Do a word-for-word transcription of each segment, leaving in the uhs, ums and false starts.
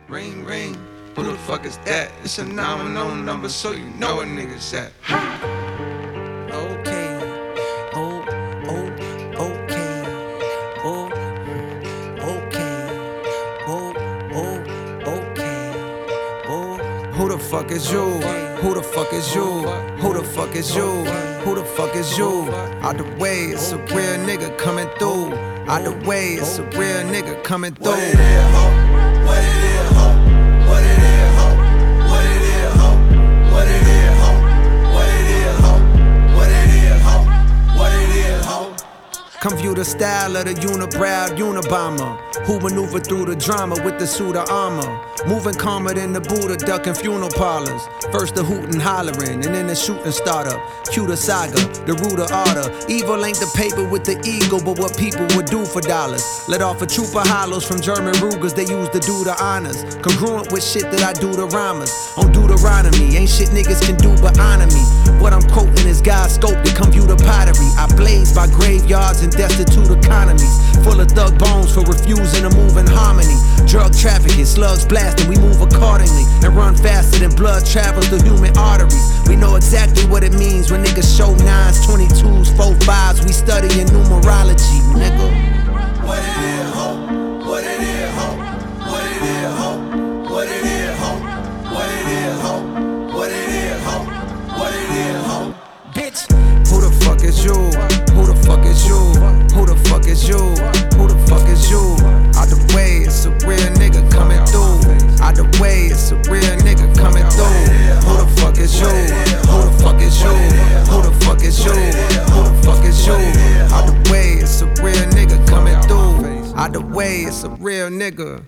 Ring, ring, who the fuck is that? It's a nine one zero number, so you know what niggas at. Okay, oh, oh, okay, oh, okay, oh, oh, okay, oh. Who the fuck is you? Who the fuck is you? Who the fuck is you? Who the fuck is you? Out the way, it's a real nigga coming through. Out the way, it's a real nigga coming through. What it is, ho? What it is, ho? What it is, ho? What it is, ho? What it is, ho? What it is, ho? What it is, ho? What it is, ho? Come view the style of the unibrow Unabomber, who maneuver through the drama with the suit of armor. Moving calmer than the Buddha, ducking funeral parlors. First the hootin' hollering, and then the shooting startup. Cue the saga, the root of order. Evil ain't the paper with the ego, but what people would do for dollars. Let off a troop of hollows from German Rugers, they used to do the honors. Congruent with shit that I do to rhymers. On Deuteronomy, ain't shit niggas can do but honor me. What I'm quoting is God's scope to come view the pottery. I blaze by graveyards and destitute economies. Full of thug bones for refusing to move in harmony. Drug trafficking, slugs blasting, we move accordingly. And run faster than blood travels through human arteries. We know exactly what it means when niggas show nines, twenty-twos, four fives. We study in numerology, nigga. What it is, ho? What it is, ho? What it is, ho? What it is, ho? What it is, ho? What it is, ho? What it is, ho? Bitch, who the fuck is you? Who the fuck is you? Who the fuck is you? Who the fuck is you? Out the way, it's a real nigga coming through. Out the way, it's a real nigga coming through. Who the fuck is you? Who the fuck is you? Who the fuck is you? Who the fuck is you? Out the way, it's a real nigga coming through. Out the way, it's a real nigga.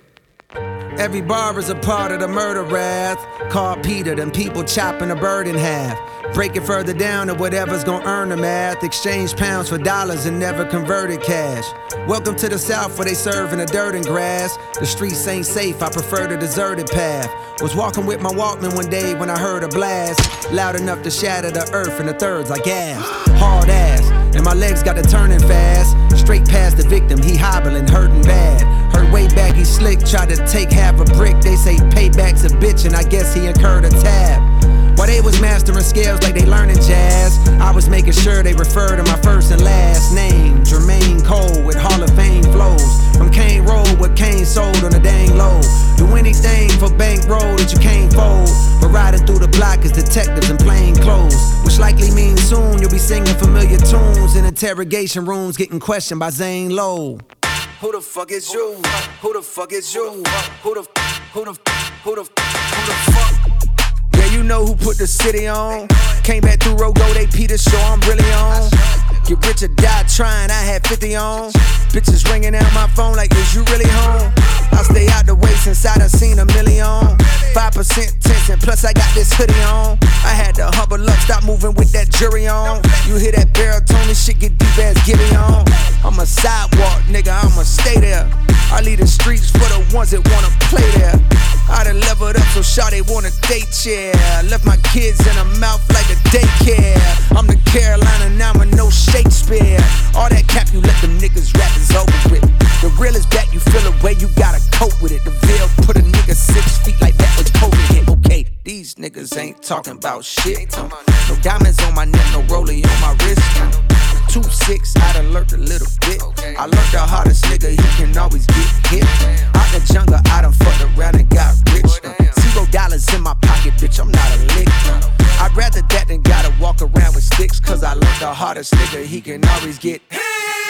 Every bar is a part of the murder wrath. Called Peter, them people chopping a bird in half. Break it further down to whatever's gonna earn the math. Exchange pounds for dollars and never converted cash. Welcome to the South where they serve in the dirt and grass. The streets ain't safe, I prefer the deserted path. Was walking with my Walkman one day when I heard a blast. Loud enough to shatter the earth in the thirds, I gasped. Hard ass, and my legs got to turning fast. Straight past the victim, he hobbling, hurting bad. Heard way back he slick, tried to take half a brick. They say payback's a bitch and I guess he incurred a tab. While they was mastering scales like they learning jazz, I was making sure they refer to my first and last name. Jermaine Cole with Hall of Fame flows. From Kane Road with Kane sold on the dang low. Do anything for bankroll that you can't fold. But riding through the block is detectives in plain clothes. Which likely means soon you'll be singing familiar tunes in interrogation rooms getting questioned by Zane Lowe. Who the fuck is you? Who the fuck is you? Who the who the who the who the fuck? Yeah, you know who put the city on. Came back through Rogo, they Peter show I'm really on. Get rich or die trying, I had fifty on. Bitches ringing out my phone like, is you really home? I stay out the way since I done seen a million. Five percent tension, plus I got this hoodie on. I had to humble up, stop moving with that jury on. You hear that baritone, this shit get deep as Gibby on. I'm a sidewalk nigga, I'ma stay there. I leave the streets for the ones that wanna play there. I done leveled up so shawty want a date chair. Left my kids in her mouth like a daycare. I'm the Carolina now with no Shakespeare. All that cap you let them niggas rap is over with. The real is back, you feel a way, you gotta cope with it. The Ville put a nigga six feet like that when COVID hit. Okay, these niggas ain't talking about shit. Uh, no diamonds on my neck, no rollie on my wrist. Uh, two six, I done learned a little bit. I learned the hardest nigga, he can always get hit. Out the jungle, I done fucked around and got rich. Uh, zero dollars in my pocket, bitch, I'm not a lick. Uh, I'd rather that than gotta walk around with sticks. Cause I learned the hardest nigga, he can always get hit.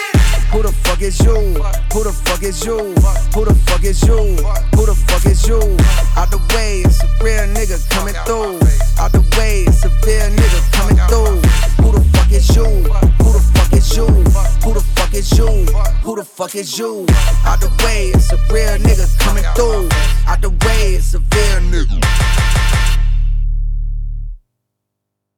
Who the fuck is you? Who the fuck is you? Who the fuck is you? Who the fuck is you? Out the way, it's a real nigga coming through. Out the way, it's a real nigga coming through. Who the fuck is you? Who the fuck is you? Who the fuck is you? Who the fuck is you? Out the way, it's a real nigga coming through. Out the way, it's a real nigga.